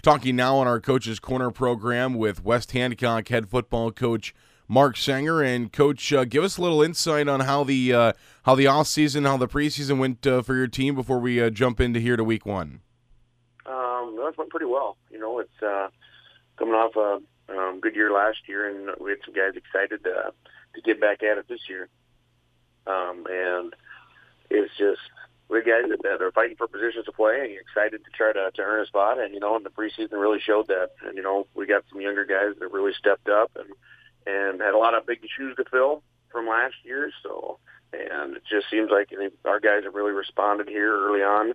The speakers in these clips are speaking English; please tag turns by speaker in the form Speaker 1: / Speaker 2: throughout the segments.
Speaker 1: Talking now on our Coach's Corner program with West Hancock head football coach Mark Sanger. And Coach, give us a little insight on how the off season, how the preseason went for your team before we jump into here to week one.
Speaker 2: That went pretty well. It's coming off a good year last year, and we had some guys excited to get back at it this year. And it's just we guys that are fighting for positions to play and excited to try to earn a spot. And, and the preseason really showed that. And, we got some younger guys that really stepped up and had a lot of big shoes to fill from last year. So, and it just seems like our guys have really responded here early on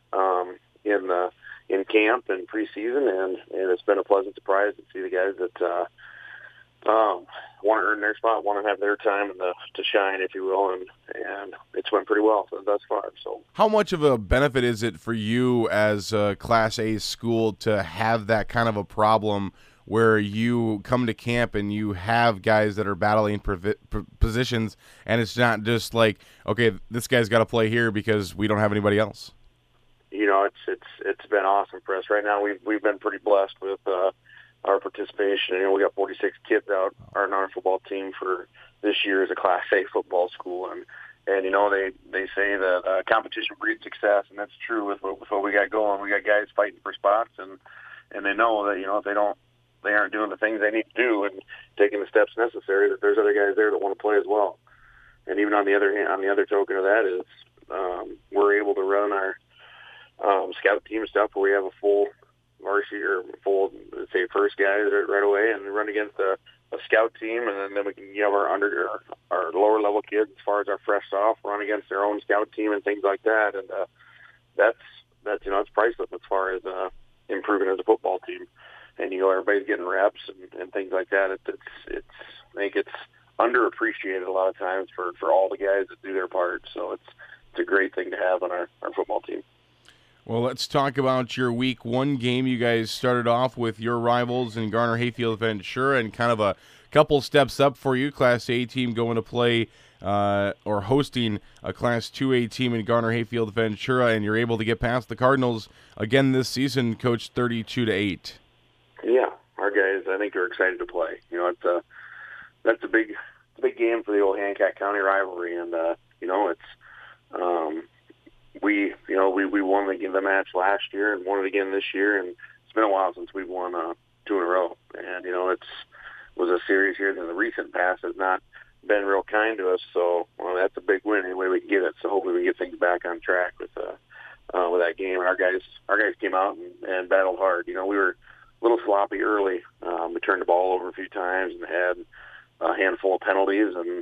Speaker 2: in camp and preseason, and it's been a pleasant surprise to see the guys that want to earn their spot, want to have their time to shine, if you will, and it's went pretty well thus far. So,
Speaker 1: how much of a benefit is it for you as a Class A school to have that kind of a problem where you come to camp and you have guys that are battling positions, and it's not just like, okay, this guy's got to play here because we don't have anybody else?
Speaker 2: It's been awesome for us. Right now, we've been pretty blessed with our participation. We got 46 kids out on our football team for this year as a Class A football school, and they say that competition breeds success, and that's true with what we got going. We got guys fighting for spots, and they know that if they aren't doing the things they need to do and taking the steps necessary, that there's other guys there that want to play as well. And even on the other hand, on the other token of that is we're able to run our scout team stuff where we have a full varsity or full, let's say, first guys right away, and run against a scout team, and then we can have our lower level kids, as far as our fresh off, run against their own scout team and things like that, and that's it's priceless as far as improving as a football team, and everybody's getting reps and things like that. I think it's underappreciated a lot of times for all the guys that do their part, so it's a great thing to have on our football team.
Speaker 1: Well, let's talk about your week one game. You guys started off with your rivals in Garner Hayfield Ventura, and kind of a couple steps up for you. Class A team going to play or hosting a Class 2A team in Garner Hayfield Ventura, and you're able to get past the Cardinals again this season, Coach, 32-8.
Speaker 2: Yeah, our guys, I think, are excited to play. That's a big game for the old Hancock County rivalry, and we won the match last year and won it again this year, and it's been a while since we've won 2 in a row. And it was a series here that the recent past has not been real kind to us. So that's a big win any way we can get it. So hopefully we can get things back on track with that game. And our guys came out and battled hard. We were a little sloppy early. We turned the ball over a few times and had a handful of penalties, and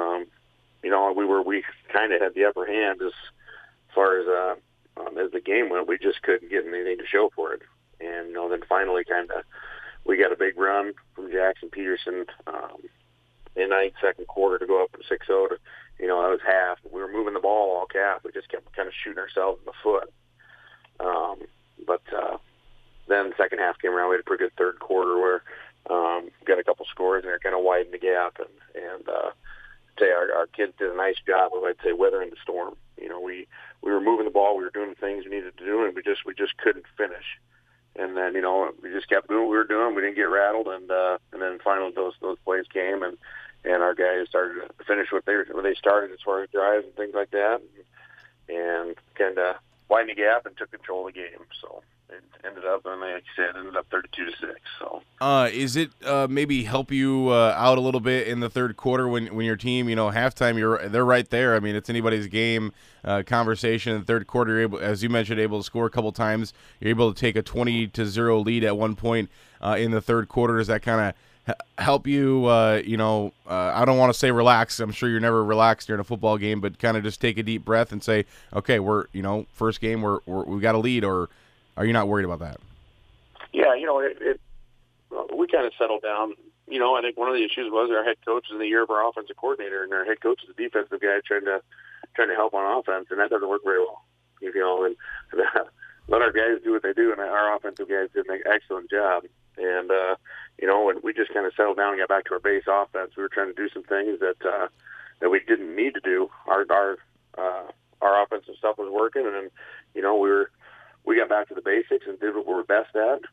Speaker 2: we kind of had the upper hand as far as the game went. We just couldn't get anything to show for it. And then finally we got a big run from Jackson Peterson in the second quarter to go up from 6-0 to, that was half. We were moving the ball all cap. We just kept kind of shooting ourselves in the foot. But then the second half came around. We had a pretty good third quarter where got a couple scores and it kind of widened the gap. And our kids did a nice job of, I'd say, weathering the storm. We were moving the ball, we were doing the things we needed to do, and we just couldn't finish. And then we just kept doing what we were doing. We didn't get rattled, and then finally those plays came, and our guys started to finish what they started as far as drives and things like that, and kind of widened the gap and took control of the game. So it ended up, and like you said, ended up 32-6. So,
Speaker 1: is it maybe help you out a little bit in the third quarter when your team, halftime, they're right there. I mean, it's anybody's game. Conversation in the third quarter, you're able, as you mentioned, able to score a couple times. You're able to take a 20-0 lead at one point in the third quarter. Does that kind of help you? I don't want to say relax. I'm sure you're never relaxed during a football game, but kind of just take a deep breath and say, okay, we're first game, we got a lead, or are you not worried about that?
Speaker 2: Yeah, we kind of settled down. I think one of the issues was our head coach is in the year of our offensive coordinator, and our head coach is a defensive guy trying to help on offense, and that doesn't work very well. And let our guys do what they do, and our offensive guys did an excellent job. And when we just kind of settled down and got back to our base offense, we were trying to do some things that we didn't need to do. Our offensive stuff was working, and then we got back to the basics and did what we were best at.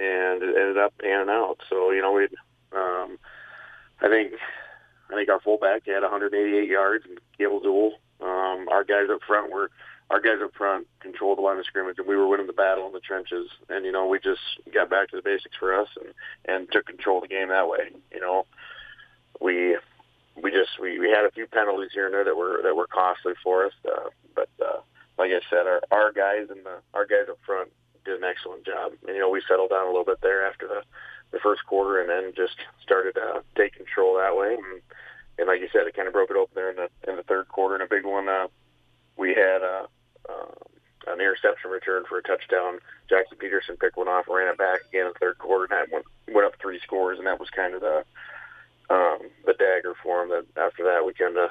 Speaker 2: and it ended up panning out. So we, I think our fullback had 188 yards and Gable Duel. Our guys up front controlled the line of scrimmage, and we were winning the battle in the trenches. And we just got back to the basics for us and took control of the game that way. We had a few penalties here and there that were costly for us, but like I said, our guys up front did an excellent job. And we settled down a little bit there after the first quarter, and then just started to take control that way. And like you said, it kind of broke it open there in the third quarter. And a big one, we had an interception return for a touchdown. Jackson Peterson picked one off, ran it back again in the third quarter, and that went up 3 scores, and that was kind of the dagger for him. That after that, we kind of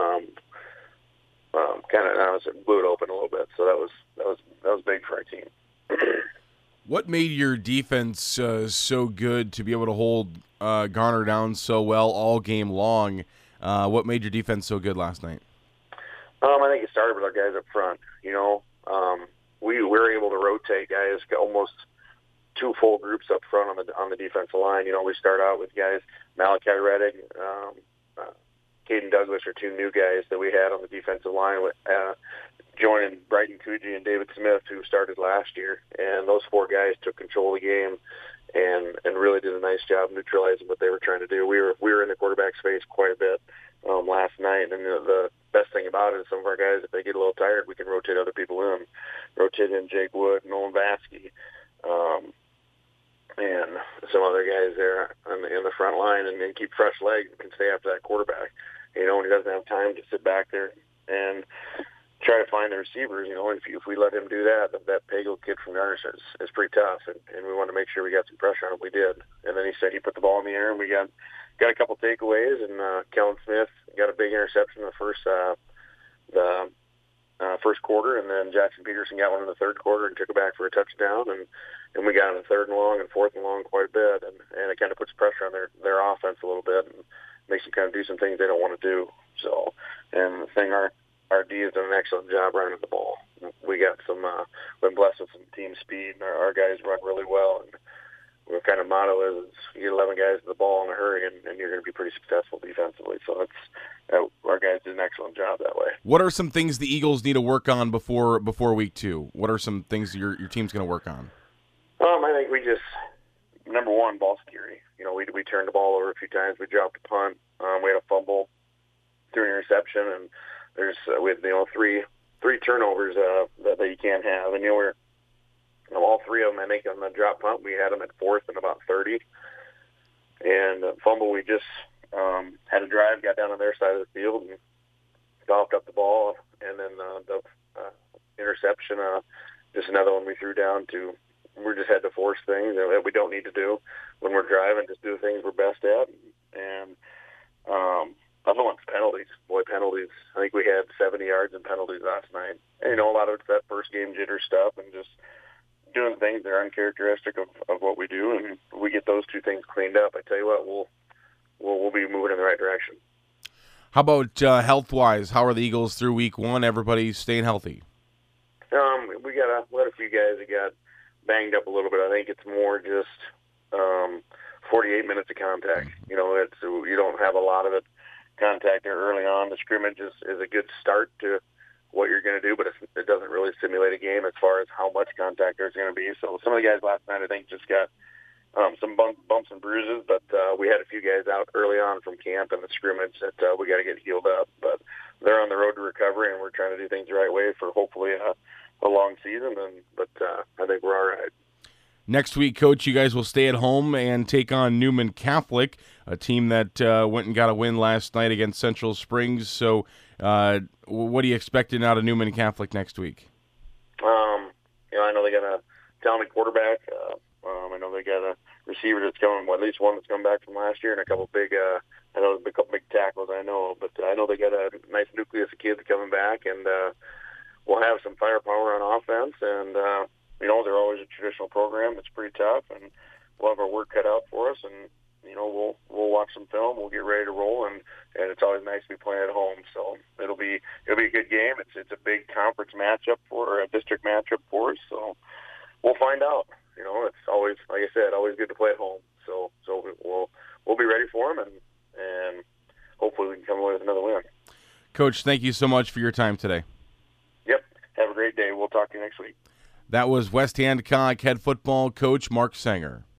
Speaker 2: blew it open a little bit. So that was big for our team.
Speaker 1: What made your defense so good to be able to hold Garner down so well all game long? What made your defense so good last night?
Speaker 2: I think it started with our guys up front. We were able to rotate guys, almost 2 full groups up front on the defensive line. We start out with guys, Malachi Reddick, Caden Douglas are 2 new guys that we had on the defensive line, joining Brighton Coogee and David Smith, who started last year. And those 4 guys took control of the game and really did a nice job neutralizing what they were trying to do. We were in the quarterback's face quite a bit last night, and the best thing about it is some of our guys, if they get a little tired, we can rotate other people in. Rotate in Jake Wood, Nolan Vasky, and some other guys there in the front line, and then keep fresh legs and can stay after that quarterback. And he doesn't have time to sit back there and try to find the receivers. If we let him do that Pagel kid from Garner is pretty tough, and we wanted to make sure we got some pressure on him. We did. And then he put the ball in the air, and we got a couple takeaways, and Kellen Smith got a big interception in the first quarter, and then Jackson Peterson got one in the third quarter and took it back for a touchdown, and we got in the third and long and fourth and long quite a bit, and it kind of puts pressure on their offense a little bit and makes them kind of do some things they don't want to do. So, and the thing our D has done an excellent job running the ball. We got been blessed with some team speed, and our guys run really well. And our kind of motto is you get 11 guys to the ball in a hurry, and you're going to be pretty successful defensively. So our guys did an excellent job that way.
Speaker 1: What are some things the Eagles need to work on before week 2? What are some things your team's going to work on?
Speaker 2: I think we just, number one, ball security. We turned the ball over a few times. We dropped a punt. We had a fumble, threw an interception, and we had 3 turnovers that you can't have. And we're all 3 of them. I think on the drop punt we had them at 4th and about 30. And fumble, we just had a drive, got down on their side of the field and golfed up the ball. And then the interception, just another one we threw down to. We just had to force things that we don't need to do when we're driving. Just do the things we're best at. And other one's penalties. Penalties. I think we had 70 yards in penalties last night. And, a lot of it's that first game jitter stuff and just doing things that are uncharacteristic of what we do. And we get those 2 things cleaned up, I tell you what, we'll be moving in the right direction.
Speaker 1: How about health-wise? How are the Eagles through week 1? Everybody staying healthy?
Speaker 2: We had a few guys that got banged up a little bit. I think it's more just 48 minutes of contact. You don't have a lot of it contact there early on. The scrimmage is a good start to what you're going to do, but it doesn't really simulate a game as far as how much contact there's going to be. So some of the guys last night, I think, just got some bumps and bruises, but we had a few guys out early on from camp and the scrimmage that we got to get healed up. But they're on the road to recovery, and we're trying to do things the right way for hopefully a long season. But I think we're all right.
Speaker 1: Next week, Coach, you guys will stay at home and take on Newman Catholic, a team that went and got a win last night against Central Springs. So what are you expecting out of Newman Catholic next week?
Speaker 2: I know they got a talented quarterback. I know they got a receiver that's coming, at least one that's come back from last year, and a couple big tackles, I know. But I know they got a nice nucleus of kids coming back, and we'll have some firepower on offense. And they're always a traditional program. It's pretty tough, and we'll have our work cut out for us. And we'll watch some film. We'll get ready to roll, and it's always nice to be playing at home. So it'll be a good game. It's a big conference matchup or a district matchup for us. So we'll find out. You know, it's always, like I said, always good to play at home. So we'll be ready for them, and hopefully we can come away with another win.
Speaker 1: Coach, thank you so much for your time today.
Speaker 2: Yep. Have a great day. We'll talk to you next week.
Speaker 1: That was West Hancock head football coach Mark Sanger.